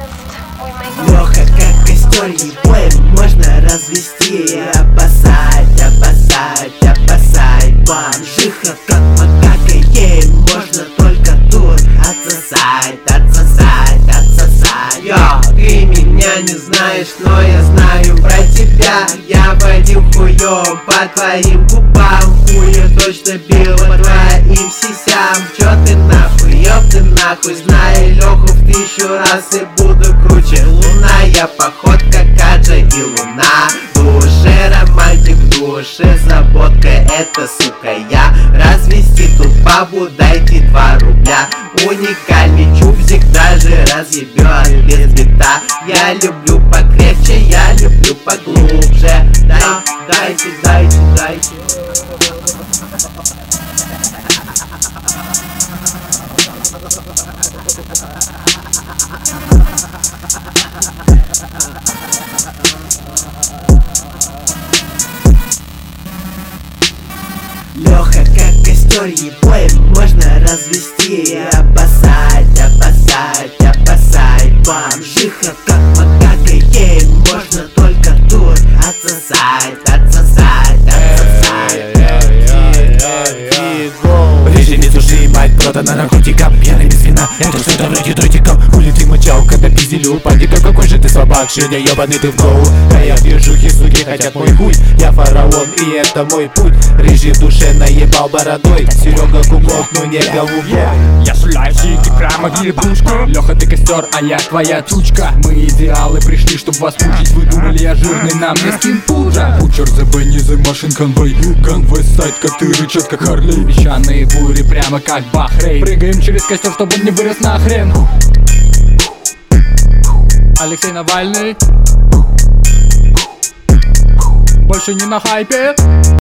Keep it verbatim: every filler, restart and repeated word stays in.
Лёха, как костер, его можно развести. Обоссать, обоссать, обоссать. Бомжиха, как макака, ей можно только тут отсосать, отсосать, отсосать. Йо, ты меня не знаешь, но я знаю про тебя. Я водил хуём по твоим губам. Хуя точно бил по твоим сисям. Чё ты нахуй, ёб ты нахуй. Знаю Лёху в тысячу раз и буду круче. Лунная походка, Каджа и луна. В душе романтик, в душе заботка. Это, сука, я. Развести тут бабу, дайте два рубля. Уникальный чубзик даже разъебёт без бита. Я люблю покрепче, я люблю поглубже. Дай, дайте, дайте, дайте. Лёха, как костер, его можно развести. Обоссать, обоссать, обоссать. Бомжиха, как макака, ей можно только тут отсосать, отсосать, отсосать. Режим без души, мать, продана наркотикам. Пьяный без вина, это что-то вроде дротиков. Хули ты мочал, когда пиздили у пандика. Какой же ты слабак, Женя, ебаный ты в голову. Да я вижу, суки хотят мой хуй. Я фараон, и это мой путь. Режим в душе наебал бородой. Серега кукол, но не голубой. Я шуляющий, ты прямо грибушка. Леха, ты костер, а я твоя тучка. Мы идеалы пришли, чтоб вас мучить. Вы думали, я жирный, нам не скин пудра. Пучер за не за машин конвой. Ганвей сайт, как ты рычат, как Харлей. Песчаные бури, прямо как Бахрейн. Прыгаем через костер, чтобы он не вырос нахрен. Алексей Навальный. Больше не на хайпе.